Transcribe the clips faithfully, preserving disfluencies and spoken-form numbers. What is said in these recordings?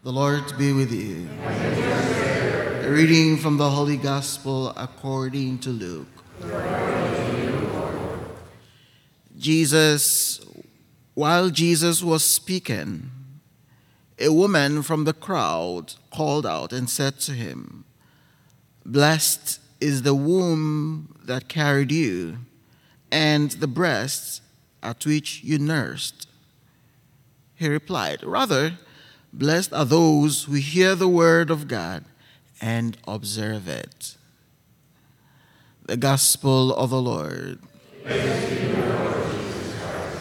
The Lord be with you. A reading from the Holy Gospel according to Luke. Jesus, while Jesus was speaking, a woman from the crowd called out and said to him, "Blessed is the womb that carried you, and the breasts at which you nursed." He replied, "Rather, blessed are those who hear the word of God and observe it." The Gospel of the Lord. Praise to you, Lord Jesus Christ.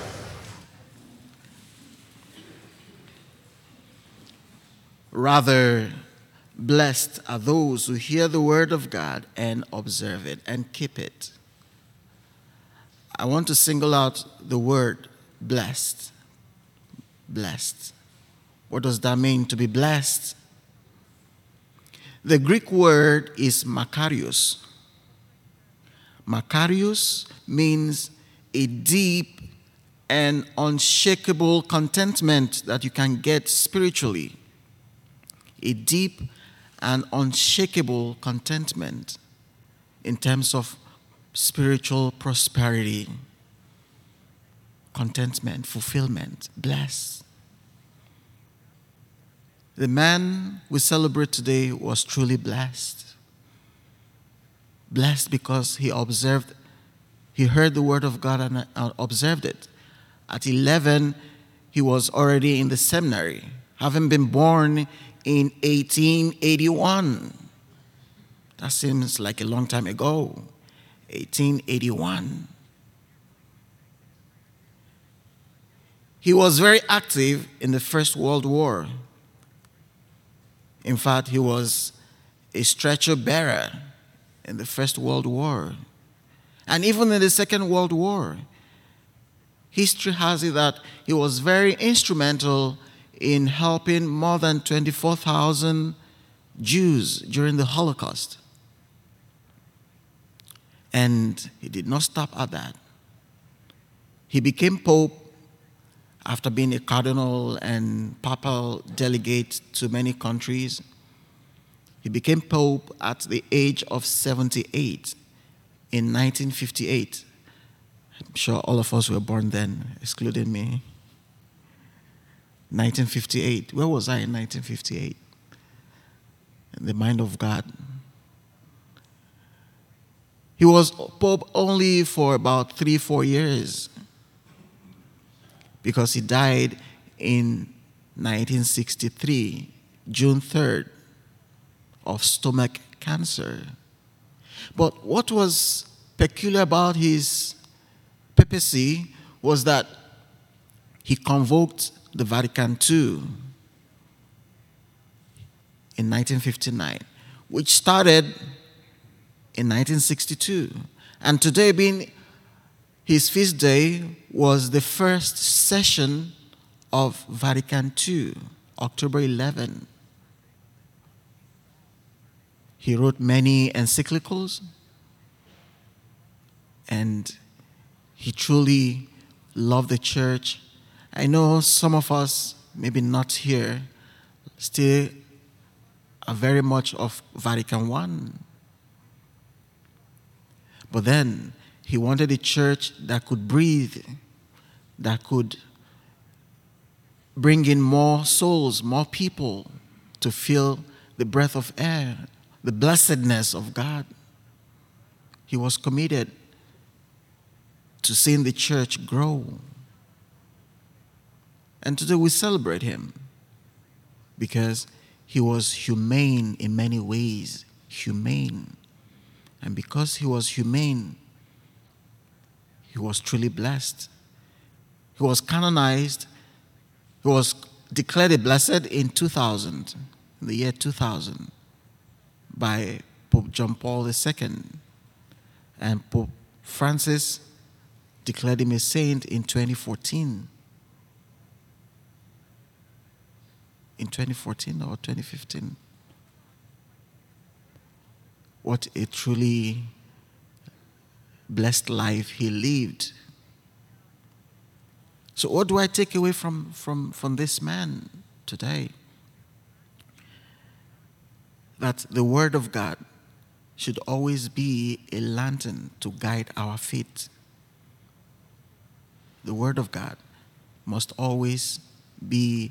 Rather, blessed are those who hear the word of God and observe it and keep it. I want to single out the word blessed. Blessed. What does that mean, to be blessed? The Greek word is makarios. Makarios means a deep and unshakable contentment that you can get spiritually. A deep and unshakable contentment in terms of spiritual prosperity, contentment, fulfillment, blessed. The man we celebrate today was truly blessed. Blessed because he observed, he heard the word of God and observed it. At eleven, he was already in the seminary, having been born in eighteen eighty-one. That seems like a long time ago. eighteen eighty-one. He was very active in the First World War. In fact, he was a stretcher bearer in the First World War. And even in the Second World War, history has it that he was very instrumental in helping more than twenty-four thousand Jews during the Holocaust. And he did not stop at that. He became Pope after being a cardinal and papal delegate to many countries. He became Pope at the age of seventy-eight in nineteen fifty-eight. I'm sure all of us were born then, excluding me. nineteen fifty-eight. Where was I in nineteen fifty-eight? In the mind of God. He was Pope only for about three, four years, because he died in nineteen sixty-three, June third, of stomach cancer. But what was peculiar about his papacy was that he convoked the Vatican the Second in nineteen fifty-nine, which started in nineteen sixty-two. And today, being his feast day, was the first session of Vatican the Second, October eleventh. He wrote many encyclicals, and he truly loved the church. I know some of us, maybe not here, still are very much of Vatican One. But then he wanted a church that could breathe, that could bring in more souls, more people to feel the breath of air, the blessedness of God. He was committed to seeing the church grow. And today we celebrate him because he was humane in many ways, humane. And because he was humane, he was truly blessed. He was canonized. He was declared a blessed in two thousand, in the year two thousand, by Pope John Paul the Second. And Pope Francis declared him a saint in twenty fourteen. In twenty fourteen or twenty fifteen. What a truly blessed life he lived. So what do I take away from, from, from this man today? that the Word of God should always be a lantern to guide our feet. The Word of God must always be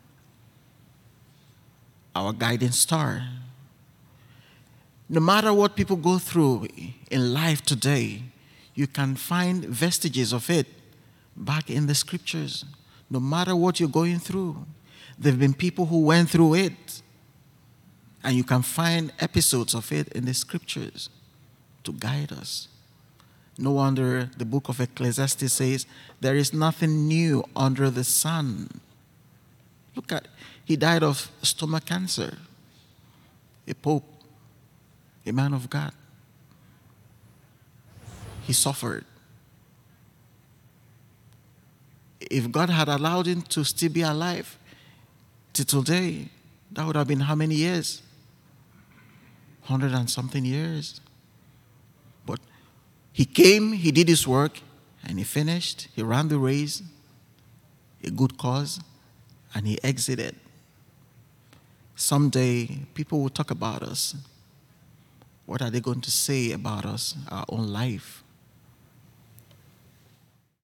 our guiding star. No matter what people go through in life today, you can find vestiges of it back in the scriptures. No matter what you're going through, there have been people who went through it, and you can find episodes of it in the scriptures to guide us. No wonder the book of Ecclesiastes says, there is nothing new under the sun. Look at, he died of stomach cancer. A pope, a man of God. He suffered. If God had allowed him to still be alive till today, that would have been how many years? Hundred and something years. But he came, he did his work, and he finished. He ran the race, a good cause, and he exited. Someday, people will talk about us. What are they going to say about us, our own life?